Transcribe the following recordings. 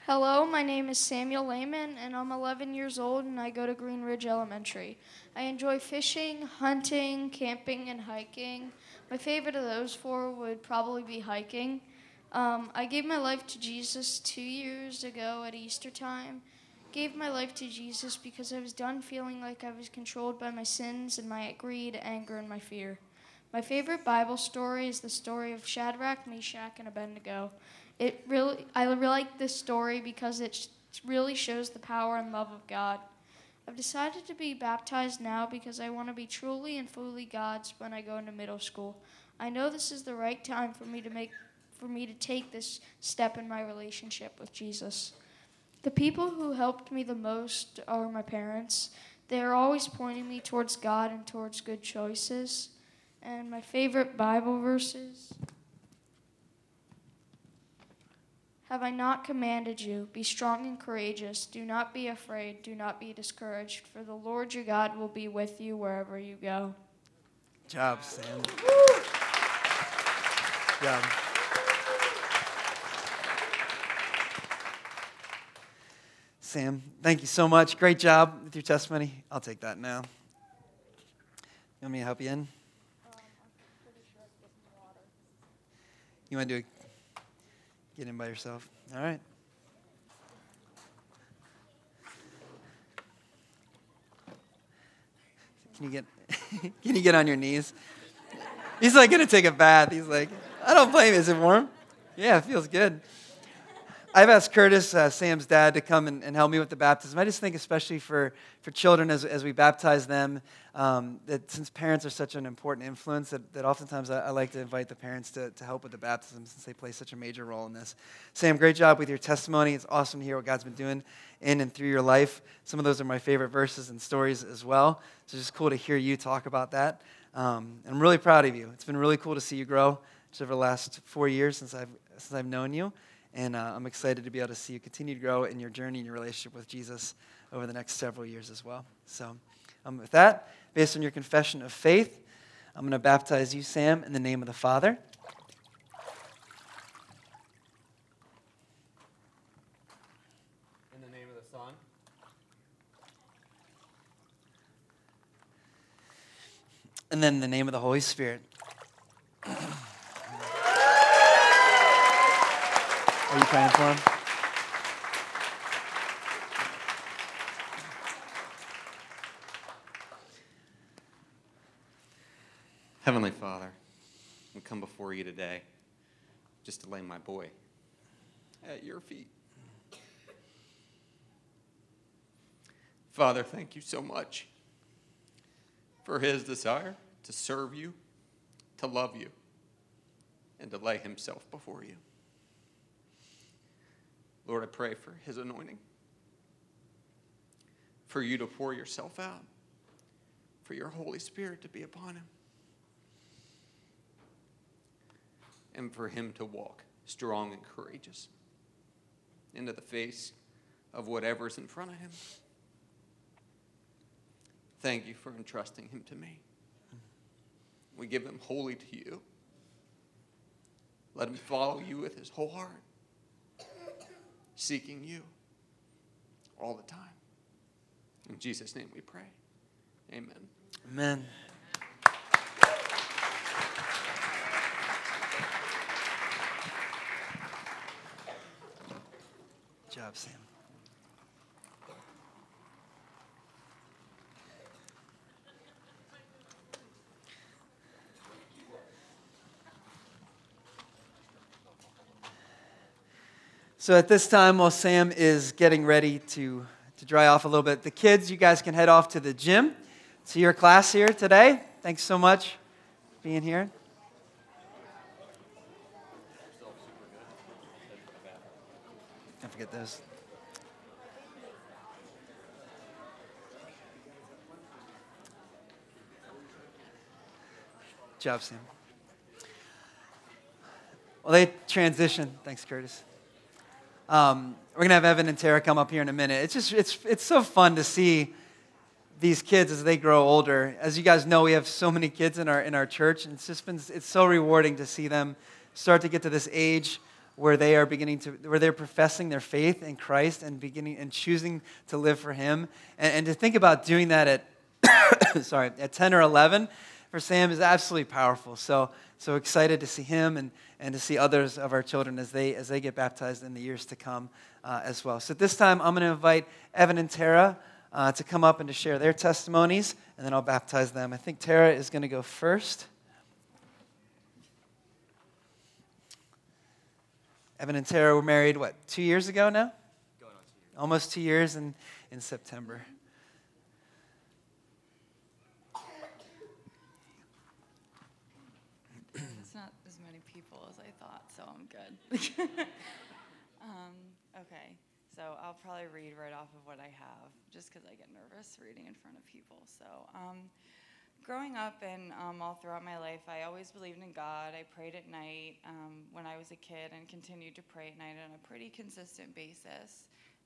Hello, my name is Samuel Lehman, and I'm 11 years old, and I go to Green Ridge Elementary. I enjoy fishing, hunting, camping, and hiking. My favorite of those four would probably be hiking. I gave my life to Jesus 2 years ago at Easter time. Gave my life to Jesus because I was done feeling like I was controlled by my sins and my greed, anger, and my fear. My favorite Bible story is the story of Shadrach, Meshach, and Abednego. I really like this story because it really shows the power and love of God. I've decided to be baptized now because I want to be truly and fully God's when I go into middle school. I know this is the right time for me to take this step in my relationship with Jesus. The people who helped me the most are my parents. They are always pointing me towards God and towards good choices. And my favorite Bible verses: Have I not commanded you? Be strong and courageous. Do not be afraid. Do not be discouraged. For the Lord your God will be with you wherever you go. Good job, Sam. Good job. Sam, thank you so much. Great job with your testimony. I'll take that now. You want me to help you in? You want to do it? Get in by yourself? All right. Can you get on your knees? He's like going to take a bath. He's like, I don't blame you. Is it warm? Yeah, it feels good. I've asked Curtis, Sam's dad, to come and help me with the baptism. I just think especially for children as we baptize them, that since parents are such an important influence, that oftentimes I like to invite the parents to help with the baptism since they play such a major role in this. Sam, great job with your testimony. It's awesome to hear what God's been doing in and through your life. Some of those are my favorite verses and stories as well. So it's just cool to hear you talk about that. I'm really proud of you. It's been really cool to see you grow just over the last 4 years since I've known you. And I'm excited to be able to see you continue to grow in your journey and your relationship with Jesus over the next several years as well. So with that, based on your confession of faith, I'm going to baptize you, Sam, in the name of the Father, in the name of the Son, and then in the name of the Holy Spirit. Are you praying for him? Heavenly Father, we come before you today just to lay my boy at your feet. Father, thank you so much for his desire to serve you, to love you, and to lay himself before you. Lord, I pray for his anointing, for you to pour yourself out, for your Holy Spirit to be upon him, and for him to walk strong and courageous into the face of whatever's in front of him. Thank you for entrusting him to me. We give him wholly to you. Let him follow you with his whole heart, seeking you all the time. In Jesus' name we pray. Amen. Amen. Good job, Sam. So at this time, while Sam is getting ready to dry off a little bit, the kids, you guys can head off to the gym. To your class here today. Thanks so much for being here. Don't forget those. Good job, Sam. Well, they transition. Thanks, Curtis. We're going to have Evan and Tara come up here in a minute. It's so fun to see these kids as they grow older. As you guys know, we have so many kids in our church, and it's so rewarding to see them start to get to this age where where they're professing their faith in Christ and beginning and choosing to live for Him. And to think about doing that at 10 or 11 for Sam is absolutely powerful. So excited to see him and to see others of our children as they get baptized in the years to come as well. So at this time, I'm going to invite Evan and Tara to come up and to share their testimonies, and then I'll baptize them. I think Tara is going to go first. Evan and Tara were married, 2 years ago now? Going on 2 years. Almost 2 years in September. It's not as many people as I thought, so I'm good. Okay, so I'll probably read right off of what I have, just because I get nervous reading in front of people. So, growing up and all throughout my life, I always believed in God. I prayed at night when I was a kid and continued to pray at night on a pretty consistent basis.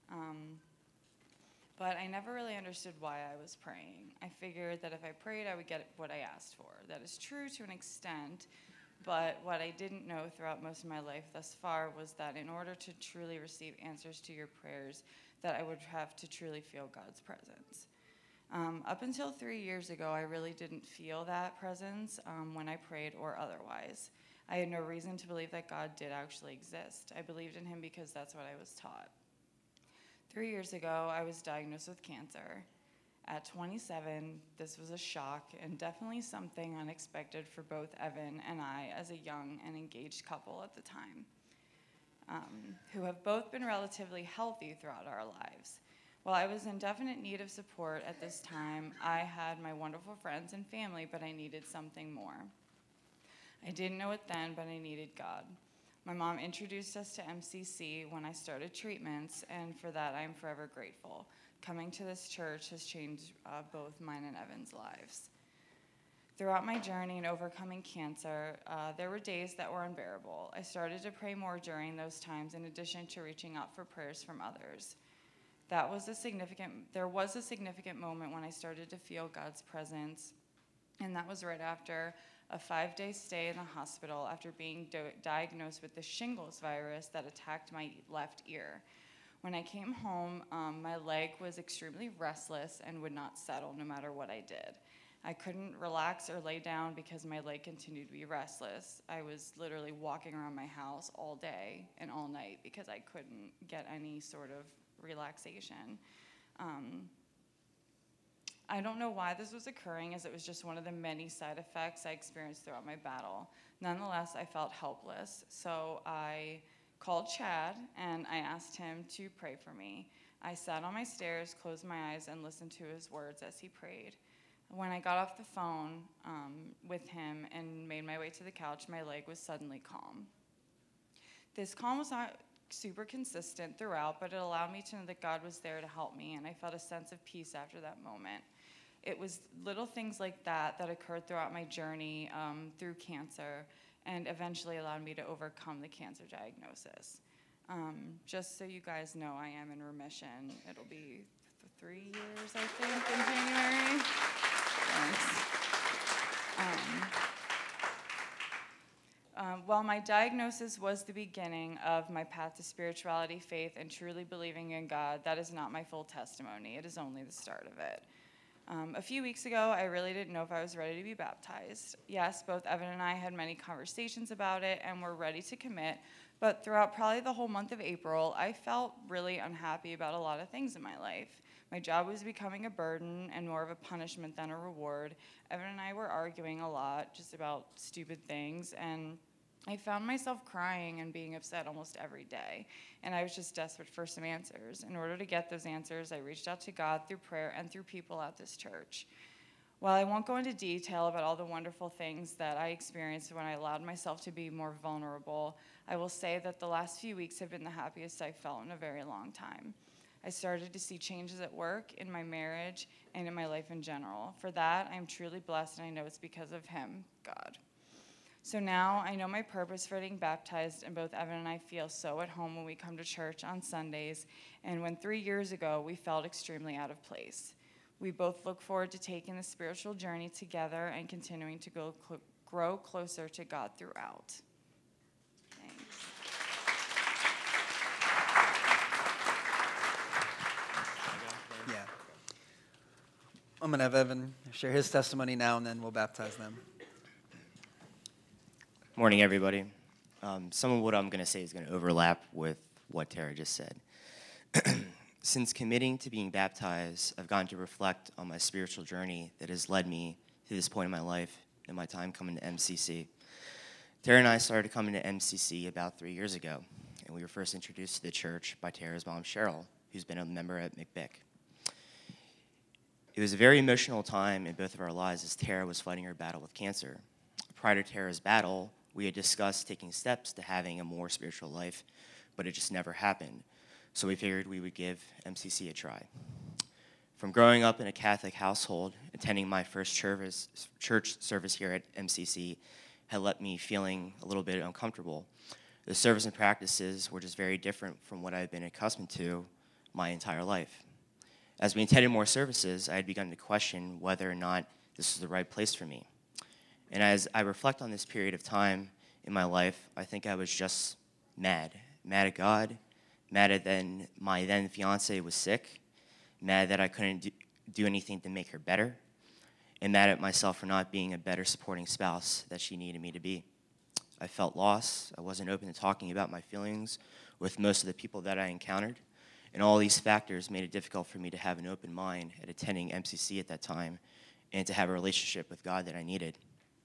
But I never really understood why I was praying. I figured that if I prayed, I would get what I asked for. That is true to an extent, but what I didn't know throughout most of my life thus far was that in order to truly receive answers to your prayers, that I would have to truly feel God's presence. Up until 3 years ago, I really didn't feel that presence when I prayed or otherwise. I had no reason to believe that God did actually exist. I believed in Him because that's what I was taught. 3 years ago, I was diagnosed with cancer. At 27, this was a shock and definitely something unexpected for both Evan and I as a young and engaged couple at the time, who have both been relatively healthy throughout our lives. While I was in definite need of support at this time, I had my wonderful friends and family, but I needed something more. I didn't know it then, but I needed God. My mom introduced us to MCC when I started treatments, and for that I am forever grateful. Coming to this church has changed both mine and Evan's lives. Throughout my journey in overcoming cancer, there were days that were unbearable. I started to pray more during those times in addition to reaching out for prayers from others. There was a significant moment when I started to feel God's presence, and that was right after a 5-day stay in the hospital after being diagnosed with the shingles virus that attacked my left ear. When I came home, my leg was extremely restless and would not settle no matter what I did. I couldn't relax or lay down because my leg continued to be restless. I was literally walking around my house all day and all night because I couldn't get any sort of relaxation. I don't know why this was occurring, as it was just one of the many side effects I experienced throughout my battle. Nonetheless, I felt helpless, so I called Chad and I asked him to pray for me. I sat on my stairs, closed my eyes, and listened to his words as he prayed. When I got off the phone with him and made my way to the couch, my leg was suddenly calm. This calm was not super consistent throughout, but it allowed me to know that God was there to help me, and I felt a sense of peace after that moment. It was little things like that that occurred throughout my journey through cancer and eventually allowed me to overcome the cancer diagnosis. Just so you guys know, I am in remission. It'll be 3 years, I think, in January. Thanks. While my diagnosis was the beginning of my path to spirituality, faith, and truly believing in God, that is not my full testimony. It is only the start of it. A few weeks ago, I really didn't know if I was ready to be baptized. Yes, both Evan and I had many conversations about it and were ready to commit, but throughout probably the whole month of April, I felt really unhappy about a lot of things in my life. My job was becoming a burden and more of a punishment than a reward. Evan and I were arguing a lot just about stupid things, and I found myself crying and being upset almost every day, and I was just desperate for some answers. In order to get those answers, I reached out to God through prayer and through people at this church. While I won't go into detail about all the wonderful things that I experienced when I allowed myself to be more vulnerable, I will say that the last few weeks have been the happiest I've felt in a very long time. I started to see changes at work, in my marriage, and in my life in general. For that, I am truly blessed, and I know it's because of Him, God. So now I know my purpose for getting baptized, and both Evan and I feel so at home when we come to church on Sundays, and when 3 years ago we felt extremely out of place. We both look forward to taking the spiritual journey together and continuing to grow closer to God throughout. Thanks. I'm going to have Evan share his testimony now, and then we'll baptize them. Morning, everybody. Some of what I'm going to say is going to overlap with what Tara just said. Since committing to being baptized, I've gotten to reflect on my spiritual journey that has led me to this point in my life and my time coming to MCC. Tara and I started coming to MCC about 3 years ago, and we were first introduced to the church by Tara's mom, Cheryl, who's been a member at McBick. It was a very emotional time in both of our lives as Tara was fighting her battle with cancer. Prior to Tara's battle, we had discussed taking steps to having a more spiritual life, but it just never happened. So we figured we would give MCC a try. From growing up in a Catholic household, attending my first church service here at MCC had left me feeling a little bit uncomfortable. The service and practices were just very different from what I had been accustomed to my entire life. As we attended more services, I had begun to question whether or not this was the right place for me. And as I reflect on this period of time in my life, I think I was just mad at God, mad at my then fiance was sick, mad that I couldn't do anything to make her better, and mad at myself for not being a better supporting spouse that she needed me to be. I felt lost. I wasn't open to talking about my feelings with most of the people that I encountered, and all these factors made it difficult for me to have an open mind at attending MCC at that time and to have a relationship with God that I needed.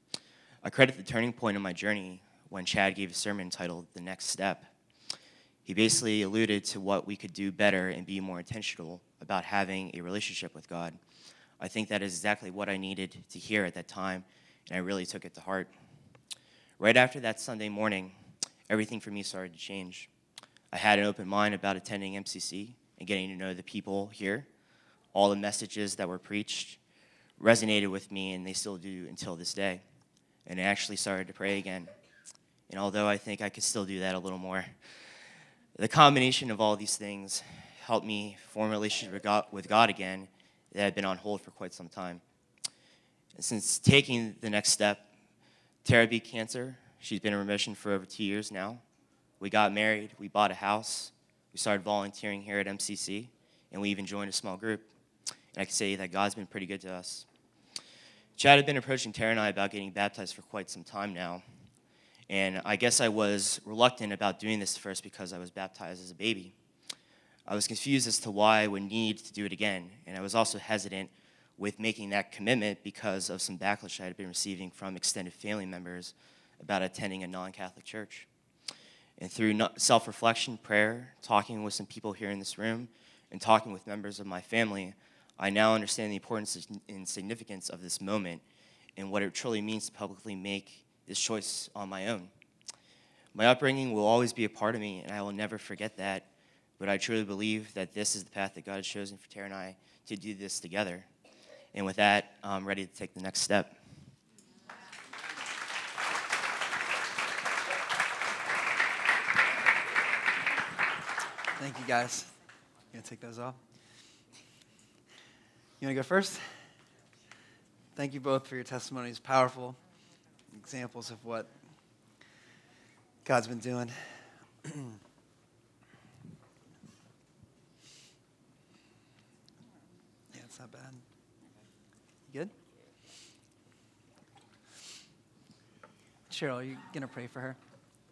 I credit the turning point in my journey when Chad gave a sermon titled The Next Step. He basically alluded to what we could do better and be more intentional about having a relationship with God. I think that is exactly what I needed to hear at that time, and I really took it to heart. Right after that Sunday morning, everything for me started to change. I had an open mind about attending MCC and getting to know the people here. All the messages that were preached resonated with me, and they still do until this day. And I actually started to pray again. And although I think I could still do that a little more, the combination of all these things helped me form a relationship with God again that had been on hold for quite some time. And since taking the next step, Tara beat cancer. She's been in remission for over 2 years now. We got married. We bought a house. We started volunteering here at MCC, and we even joined a small group. And I can say that God's been pretty good to us. Chad had been approaching Tara and I about getting baptized for quite some time now. And I guess I was reluctant about doing this first because I was baptized as a baby. I was confused as to why I would need to do it again. And I was also hesitant with making that commitment because of some backlash I had been receiving from extended family members about attending a non-Catholic church. And through self-reflection, prayer, talking with some people here in this room, and talking with members of my family, I now understand the importance and significance of this moment and what it truly means to publicly make this choice on my own. My upbringing will always be a part of me, and I will never forget that, but I truly believe that this is the path that God has chosen for Tara and I to do this together. And with that, I'm ready to take the next step. Thank you, guys. You gonna take those off? You wanna go first? Thank you both for your testimonies. Powerful examples of what God's been doing. Yeah, it's not bad. You good? Cheryl, are you gonna pray for her?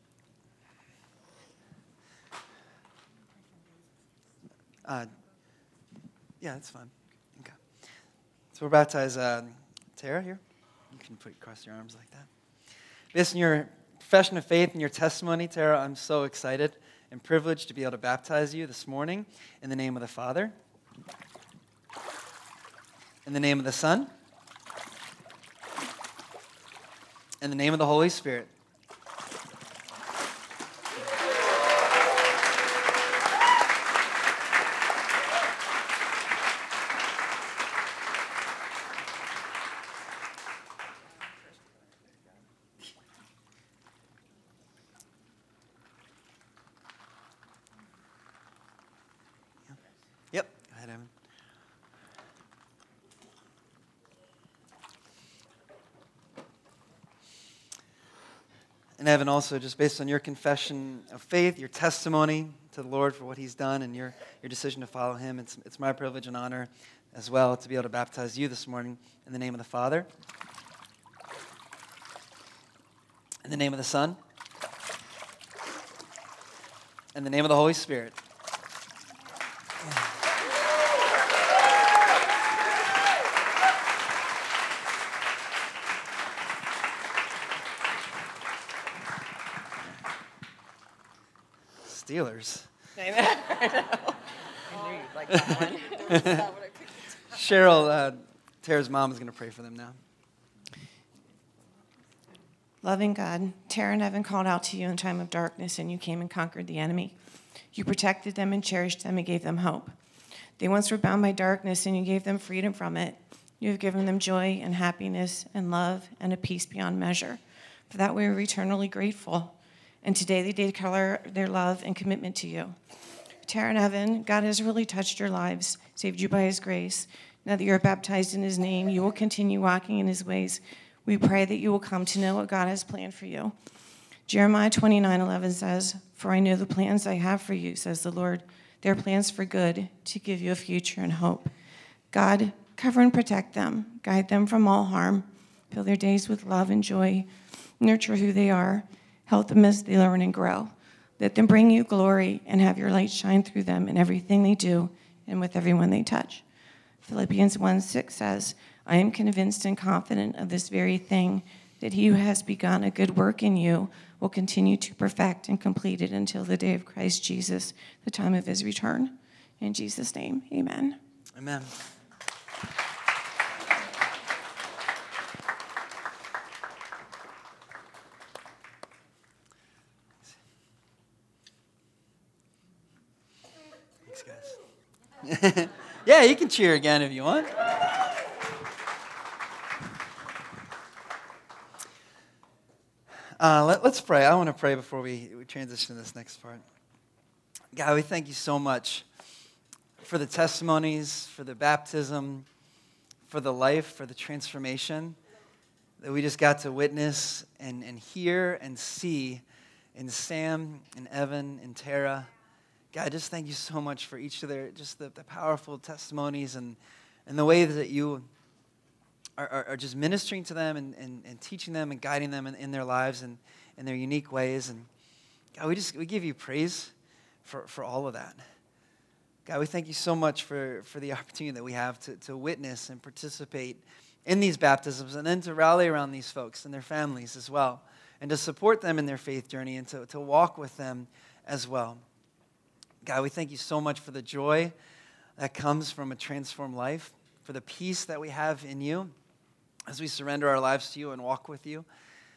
Yeah, that's fine. Okay. So we're baptized Tara here. You can cross your arms like that. Based on your profession of faith and your testimony, Tara, I'm so excited and privileged to be able to baptize you this morning in the name of the Father, in the name of the Son, in the name of the Holy Spirit. Yep. Go ahead, Evan. And Evan, also, just based on your confession of faith, your testimony to the Lord for what he's done, and your decision to follow him, it's my privilege and honor as well to be able to baptize you this morning in the name of the Father, in the name of the Son, in the name of the Holy Spirit. Steelers. I know. I knew you'd like that one. Cheryl, Tara's mom is going to pray for them now. Loving God, Tara and Evan called out to you in time of darkness, and you came and conquered the enemy. You protected them and cherished them and gave them hope. They once were bound by darkness, and you gave them freedom from it. You have given them joy and happiness and love and a peace beyond measure. For that we are eternally grateful. And today they declare their love and commitment to you. Tara and Evan, God has really touched your lives, saved you by his grace. Now that you're baptized in his name, you will continue walking in his ways. We pray that you will come to know what God has planned for you. Jeremiah 29:11 says, "For I know the plans I have for you, says the Lord. They're plans for good, to give you a future and hope." God, cover and protect them. Guide them from all harm. Fill their days with love and joy. Nurture who they are. Help them as they learn and grow. Let them bring you glory and have your light shine through them in everything they do and with everyone they touch. Philippians 1:6 says, "I am convinced and confident of this very thing, that he who has begun a good work in you will continue to perfect and complete it until the day of Christ Jesus, the time of his return." In Jesus' name, amen. Amen. Thanks, guys. Yeah, you can cheer again if you want. Let's pray. I want to pray before we transition to this next part. God, we thank you so much for the testimonies, for the baptism, for the life, for the transformation that we just got to witness and hear and see in Sam and Evan and Tara. God, just thank you so much for each of their, just the powerful testimonies and the way that you are just ministering to them and teaching them and guiding them in their lives and in their unique ways. And God, we give you praise for all of that. God, we thank you so much for the opportunity that we have to witness and participate in these baptisms and then to rally around these folks and their families as well and to support them in their faith journey and to walk with them as well. God, we thank you so much for the joy that comes from a transformed life, for the peace that we have in you as we surrender our lives to you and walk with you.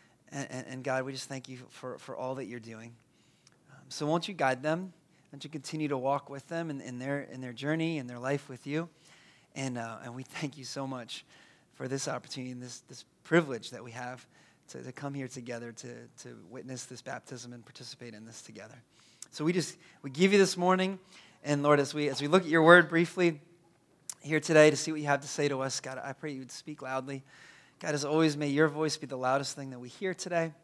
And God, we just thank you for all that you're doing. So won't you guide them? Won't you continue to walk with them in their journey, in their life with you? And we thank you so much for this opportunity and this privilege that we have to come here together to witness this baptism and participate in this together. So we give you this morning, and Lord, as we look at your word briefly here today to see what you have to say to us, God, I pray you would speak loudly. God, as always, may your voice be the loudest thing that we hear today.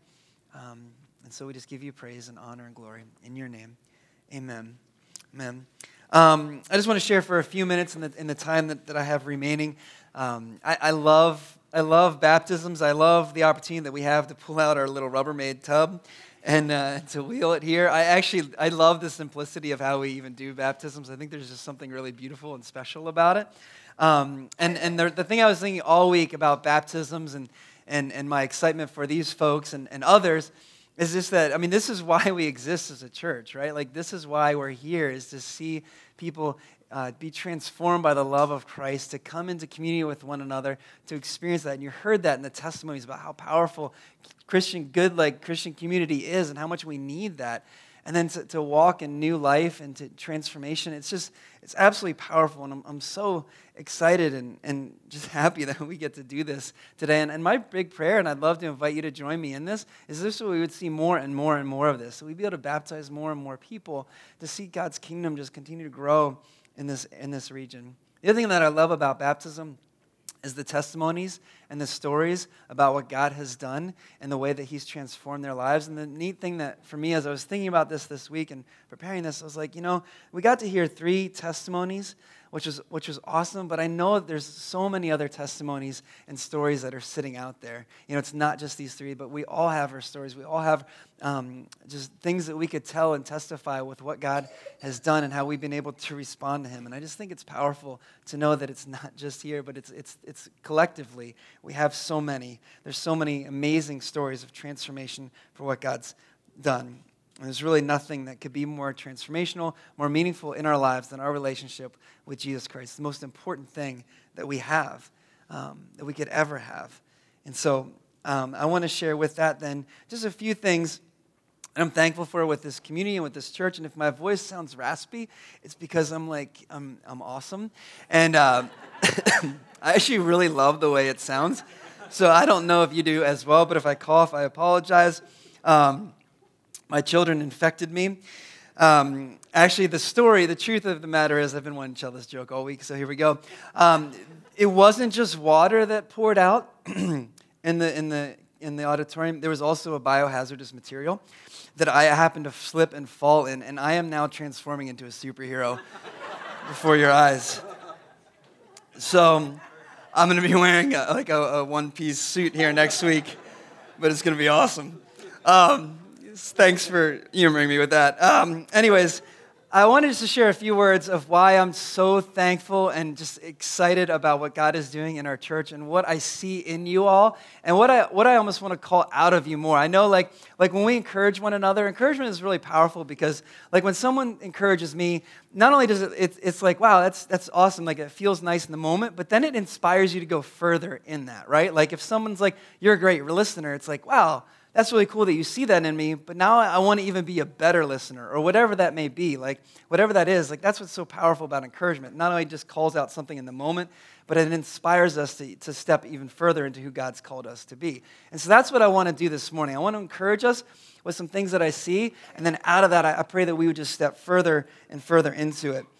And so we just give you praise and honor and glory in your name. Amen. Amen. I just want to share for a few minutes in the time that I have remaining. I love baptisms. I love the opportunity that we have to pull out our little Rubbermaid tub and to wheel it here. I love the simplicity of how we even do baptisms. I think there's just something really beautiful and special about it. And the thing I was thinking all week about baptisms and my excitement for these folks and others is just that, I mean, this is why we exist as a church, right? Like, this is why we're here, is to see people be transformed by the love of Christ, to come into community with one another, to experience that. And you heard that in the testimonies about how powerful Christian community is and how much we need that. And then to walk in new life and to transformation, it's absolutely powerful. And I'm so excited and just happy that we get to do this today. And my big prayer, and I'd love to invite you to join me in this, is this so we would see more and more and more of this. So we'd be able to baptize more and more people to see God's kingdom just continue to grow in this region. The other thing that I love about baptism is the testimonies and the stories about what God has done and the way that he's transformed their lives. And the neat thing that for me, as I was thinking about this week and preparing this, I was like, we got to hear 3 testimonies, which was awesome, but I know there's so many other testimonies and stories that are sitting out there. It's not just these 3, but we all have our stories. We all have just things that we could tell and testify with what God has done and how we've been able to respond to him. And I just think it's powerful to know that it's not just here, but it's collectively. We have so many. There's so many amazing stories of transformation for what God's done. And there's really nothing that could be more transformational, more meaningful in our lives than our relationship with Jesus Christ. The most important thing that we have, that we could ever have. And so I want to share with that then just a few things that I'm thankful for with this community and with this church. And if my voice sounds raspy, it's because I'm awesome. And I actually really love the way it sounds. So I don't know if you do as well, but if I cough, I apologize. My children infected me. Actually, the truth of the matter is, I've been wanting to tell this joke all week, so here we go. It wasn't just water that poured out in the auditorium. There was also a biohazardous material that I happened to slip and fall in, and I am now transforming into a superhero before your eyes. So I'm going to be wearing a one-piece suit here next week, but it's going to be awesome. Thanks for humoring me with that. Anyways, I wanted to share a few words of why I'm so thankful and just excited about what God is doing in our church and what I see in you all and what I almost want to call out of you more. I know like when we encourage one another, encouragement is really powerful because like when someone encourages me, not only does it's like, wow, that's awesome. Like it feels nice in the moment, but then it inspires you to go further in that, right? Like if someone's like, you're a great listener, it's like, wow, that's really cool that you see that in me, but now I want to even be a better listener or whatever that may be. Like, whatever that is, like that's what's so powerful about encouragement. Not only just calls out something in the moment, but it inspires us to step even further into who God's called us to be. And so that's what I want to do this morning. I want to encourage us with some things that I see, and then out of that, I pray that we would just step further and further into it.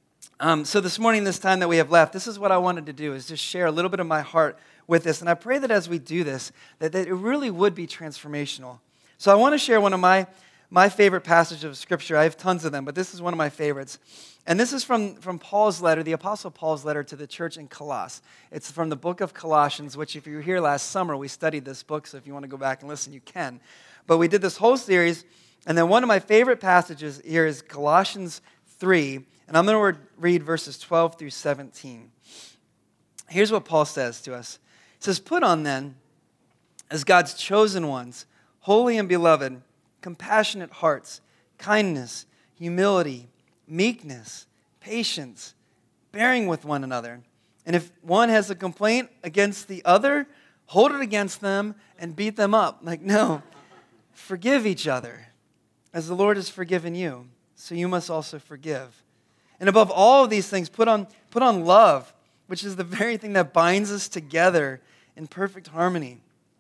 So this morning, this time that we have left, this is what I wanted to do, is just share a little bit of my heart with this. And I pray that as we do this, that it really would be transformational. So I want to share one of my favorite passages of Scripture. I have tons of them, but this is one of my favorites. And this is from Paul's letter, the Apostle Paul's letter to the church in Colossus. It's from the book of Colossians, which if you were here last summer, we studied this book, so if you want to go back and listen, you can. But we did this whole series, and then one of my favorite passages here is Colossians 3, and I'm going to read verses 12 through 17. Here's what Paul says to us. It says, "Put on then, as God's chosen ones, holy and beloved, compassionate hearts, kindness, humility, meekness, patience, bearing with one another. And if one has a complaint against the other, hold it against them and beat them up." Like, no, forgive each other, as the Lord has forgiven you, so you must also forgive. And above all of these things, put on love, which is the very thing that binds us together in perfect harmony.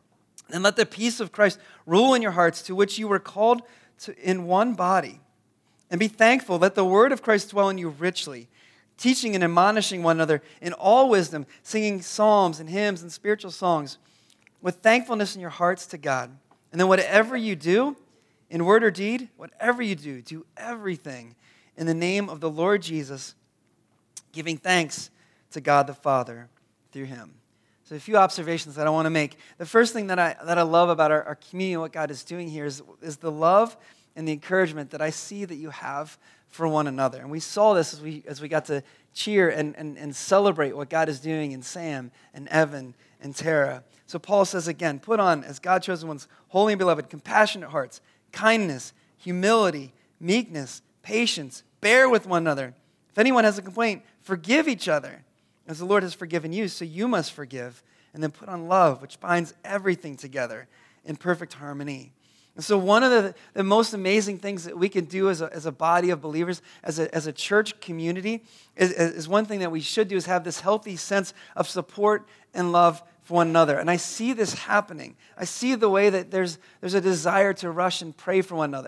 And let the peace of Christ rule in your hearts, to which you were called in one body. And be thankful. Let the word of Christ dwell in you richly, teaching and admonishing one another in all wisdom, singing psalms and hymns and spiritual songs with thankfulness in your hearts to God. And then whatever you do, in word or deed, whatever you do everything in the name of the Lord Jesus, giving thanks to God the Father through him. So a few observations that I want to make. The first thing that I love about our community and what God is doing here is the love and the encouragement that I see that you have for one another. And we saw this as we got to cheer and celebrate what God is doing in Sam and Evan and Tara. So Paul says again, put on, as God chosen ones, holy and beloved, compassionate hearts, kindness, humility, meekness, patience, bear with one another. If anyone has a complaint, forgive each other, as the Lord has forgiven you, so you must forgive. And then put on love, which binds everything together in perfect harmony. And so one of the most amazing things that we can do as a body of believers, as a church community, is one thing that we should do is have this healthy sense of support and love for one another. And I see this happening. I see the way that there's a desire to rush and pray for one another,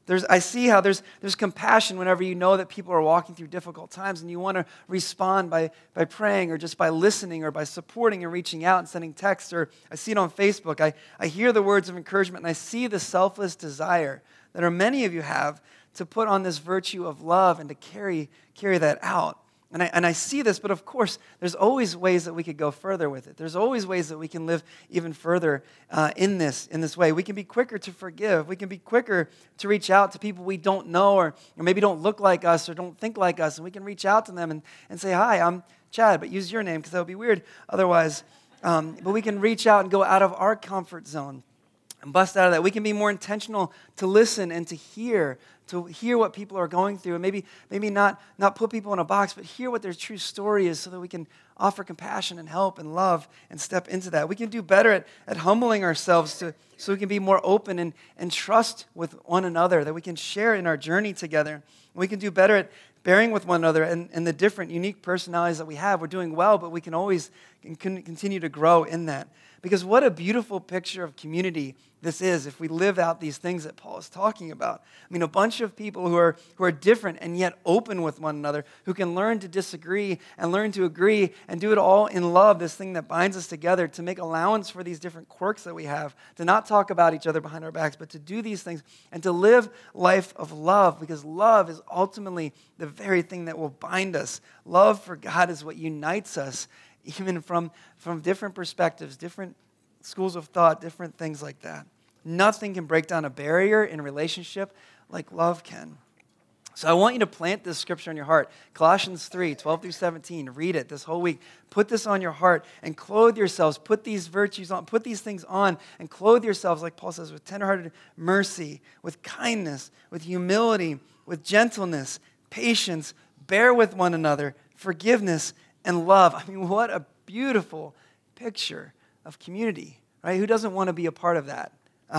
I see how there's compassion whenever you know that people are walking through difficult times and you want to respond by praying or just by listening or by supporting and reaching out and sending texts. Or I see it on Facebook. I hear the words of encouragement and I see the selfless desire that many of you have to put on this virtue of love and to carry that out. And I see this, but of course, there's always ways that we could go further with it. There's always ways that we can live even further in this way. We can be quicker to forgive. We can be quicker to reach out to people we don't know or maybe don't look like us or don't think like us. And we can reach out to them and say, hi, I'm Chad, but use your name because that would be weird otherwise. But we can reach out and go out of our comfort zone and bust out of that. We can be more intentional to listen and to hear what people are going through, and maybe not put people in a box, but hear what their true story is so that we can offer compassion and help and love and step into that. We can do better at humbling ourselves so we can be more open and trust with one another, that we can share in our journey together. We can do better at bearing with one another and the different, unique personalities that we have. We're doing well, but we can always continue to grow in that. Because what a beautiful picture of community this is if we live out these things that Paul is talking about. I mean, a bunch of people who are different and yet open with one another, who can learn to disagree and learn to agree and do it all in love, this thing that binds us together, to make allowance for these different quirks that we have, to not talk about each other behind our backs, but to do these things and to live life of love, because love is ultimately the very thing that will bind us. Love for God is what unites us, even from different perspectives, different schools of thought, different things like that. Nothing can break down a barrier in a relationship like love can. So I want you to plant this scripture in your heart. Colossians 3, 12 through 17. Read it this whole week. Put this on your heart and clothe yourselves. Put these virtues on. Put these things on and clothe yourselves, like Paul says, with tenderhearted mercy, with kindness, with humility, with gentleness, patience, bear with one another, forgiveness, and love. I mean, what a beautiful picture of community, right? Who doesn't want to be a part of that?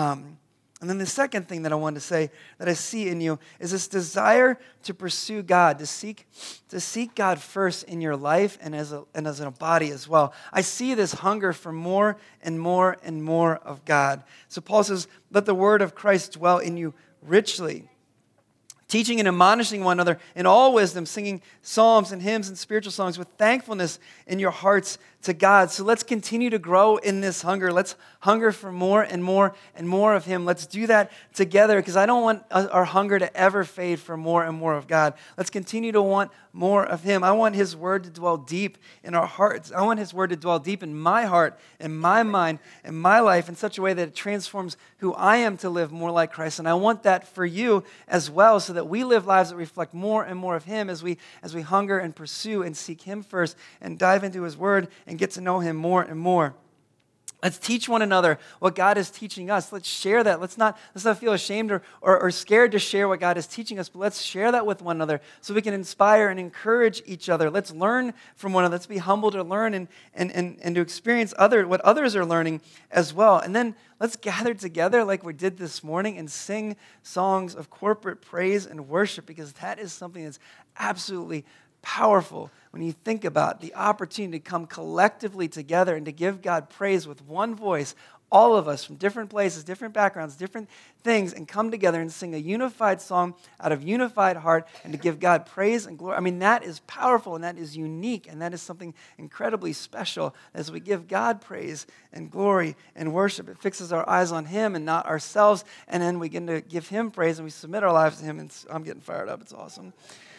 And then the second thing that I want to say that I see in you is this desire to pursue God, to seek God first in your life and as a body as well. I see this hunger for more and more and more of God. So Paul says, let the word of Christ dwell in you richly, teaching and admonishing one another in all wisdom, singing psalms and hymns and spiritual songs with thankfulness in your hearts to God. So let's continue to grow in this hunger. Let's hunger for more and more and more of Him. Let's do that together, because I don't want our hunger to ever fade for more and more of God. Let's continue to want more of Him. I want His word to dwell deep in our hearts. I want His word to dwell deep in my heart, in my mind, in my life in such a way that it transforms who I am to live more like Christ. And I want that for you as well, so that we live lives that reflect more and more of Him as we hunger and pursue and seek Him first and dive into His word and get to know Him more and more. Let's teach one another what God is teaching us. Let's share that. Let's not feel ashamed or scared to share what God is teaching us, but let's share that with one another so we can inspire and encourage each other. Let's learn from one another. Let's be humble to learn and to experience what others are learning as well. And then let's gather together like we did this morning and sing songs of corporate praise and worship, because that is something that's absolutely powerful when you think about the opportunity to come collectively together and to give God praise with one voice, all of us from different places, different backgrounds, different things, and come together and sing a unified song out of unified heart and to give God praise and glory. I mean, that is powerful and that is unique, and that is something incredibly special. As we give God praise and glory and worship, it fixes our eyes on Him and not ourselves, and then we get to give Him praise and we submit our lives to Him, and I'm getting fired up. It's awesome.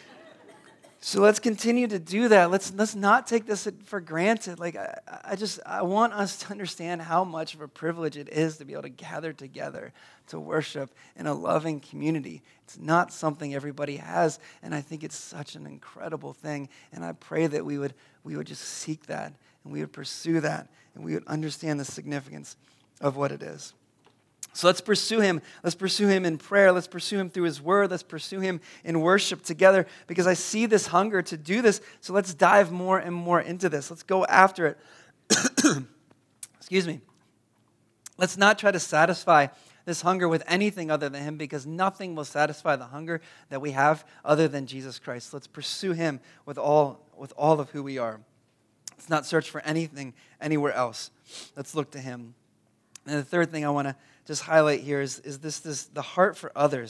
So let's continue to do that. Let's not take this for granted. Like I want us to understand how much of a privilege it is to be able to gather together to worship in a loving community. It's not something everybody has, and I think it's such an incredible thing. And I pray that we would just seek that, and we would pursue that, and we would understand the significance of what it is. So let's pursue Him. Let's pursue Him in prayer. Let's pursue Him through His word. Let's pursue Him in worship together, because I see this hunger to do this. So let's dive more and more into this. Let's go after it. Excuse me. Let's not try to satisfy this hunger with anything other than Him, because nothing will satisfy the hunger that we have other than Jesus Christ. Let's pursue Him with all of who we are. Let's not search for anything anywhere else. Let's look to Him. And the third thing I want to just highlight here is the heart for others.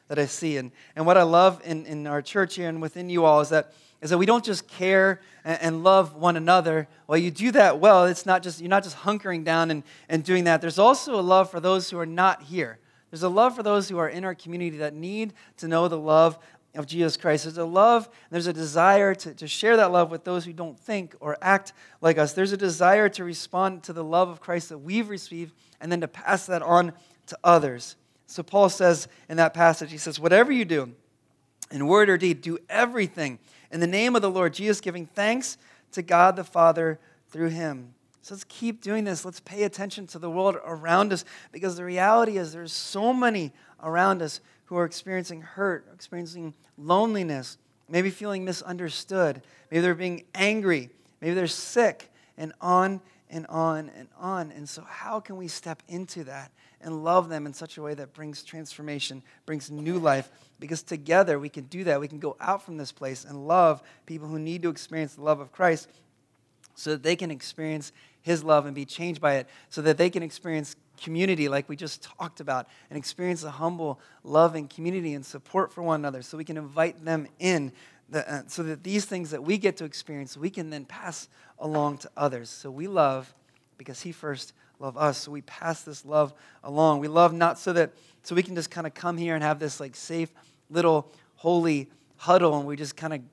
that I see. And what I love in our church here and within you all is that we don't just care and love one another. Well, you do that well. It's not just, you're not just hunkering down and doing that. There's also a love for those who are not here. There's a love for those who are in our community that need to know the love of Jesus Christ. There's a love, there's a desire to share that love with those who don't think or act like us. There's a desire to respond to the love of Christ that we've received and then to pass that on to others. So Paul says in that passage, he says, whatever you do, in word or deed, do everything in the name of the Lord Jesus, giving thanks to God the Father through him. So let's keep doing this. Let's pay attention to the world around us, because the reality is there's so many around us who are experiencing hurt, experiencing loneliness, maybe feeling misunderstood, maybe they're being angry, maybe they're sick, and on and on and on. And so how can we step into that and love them in such a way that brings transformation, brings new life? Because together we can do that. We can go out from this place and love people who need to experience the love of Christ so that they can experience his love and be changed by it, so that they can experience community like we just talked about and experience a humble, loving community and support for one another, so we can invite them in, so that these things that we get to experience, we can then pass along to others. So we love because he first loved us, so we pass this love along. We love not so we can just kind of come here and have this like safe little holy huddle and we just kind of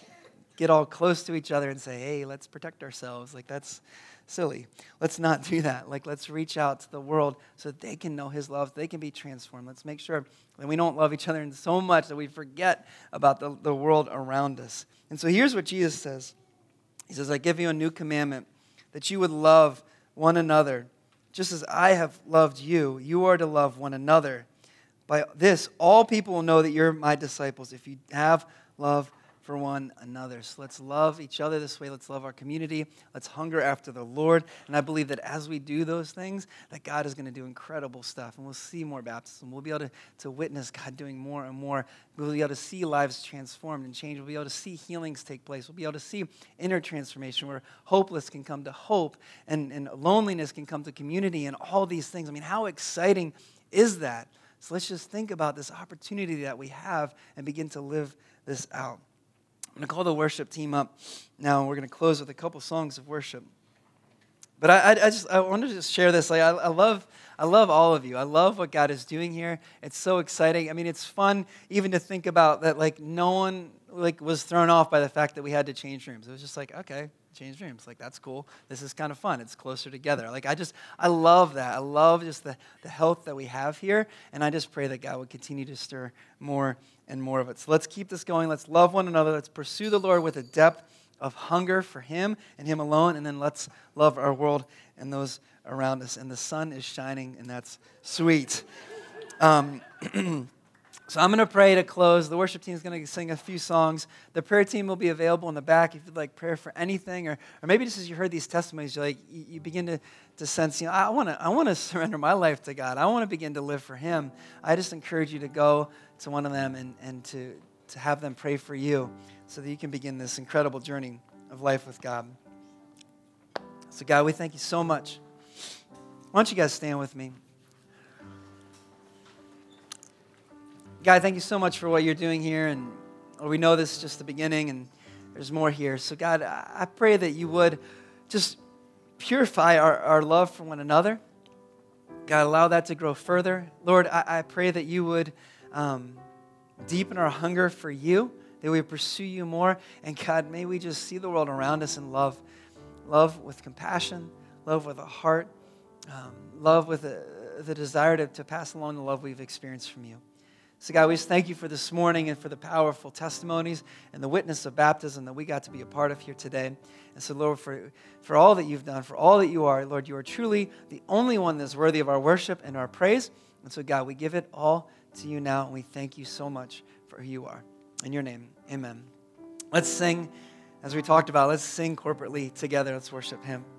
get all close to each other and say, hey, let's protect ourselves. Like, that's silly. Let's not do that. Like, let's reach out to the world so that they can know his love, they can be transformed. Let's make sure that we don't love each other so much that we forget about the world around us. And so here's what Jesus says. He says, I give you a new commandment, that you would love one another. Just as I have loved you, you are to love one another. By this, all people will know that you're my disciples, if you have love for one another. So let's love each other this way. Let's love our community. Let's hunger after the Lord. And I believe that as we do those things, that God is going to do incredible stuff. And we'll see more baptism. We'll be able to witness God doing more and more. We'll be able to see lives transformed and changed. We'll be able to see healings take place. We'll be able to see inner transformation where hopeless can come to hope and loneliness can come to community and all these things. I mean, how exciting is that? So let's just think about this opportunity that we have and begin to live this out. I'm going to call the worship team up now, and we're going to close with a couple songs of worship. But I want to just share this. Like, I love all of you. I love what God is doing here. It's so exciting. I mean, it's fun even to think about that. Like, no one was thrown off by the fact that we had to change rooms. It was just like, okay, change rooms. Like, that's cool. This is kind of fun. It's closer together. Like, I love that. I love just the health that we have here, and I just pray that God would continue to stir more and more of it. So let's keep this going. Let's love one another. Let's pursue the Lord with a depth of hunger for him and him alone, and then let's love our world and those around us. And the sun is shining, and that's sweet. So I'm going to pray to close. The worship team is going to sing a few songs. The prayer team will be available in the back if you'd like prayer for anything, or maybe just as you heard these testimonies, you begin to sense, I want to surrender my life to God. I want to begin to live for him. I just encourage you to go to one of them and to have them pray for you so that you can begin this incredible journey of life with God. So God, we thank you so much. Why don't you guys stand with me? God, thank you so much for what you're doing here. And Lord, we know this is just the beginning and there's more here. So God, I pray that you would just purify our love for one another. God, allow that to grow further. Lord, I pray that you would deepen our hunger for you, that we pursue you more. And God, may we just see the world around us in love. Love with compassion, love with a heart, love with the desire to pass along the love we've experienced from you. So God, we just thank you for this morning and for the powerful testimonies and the witness of baptism that we got to be a part of here today. And so Lord, for all that you've done, for all that you are, Lord, you are truly the only one that's worthy of our worship and our praise. And so God, we give it all to you now, and we thank you so much for who you are. In your name, amen. Let's sing, as we talked about, let's sing corporately together. Let's worship him.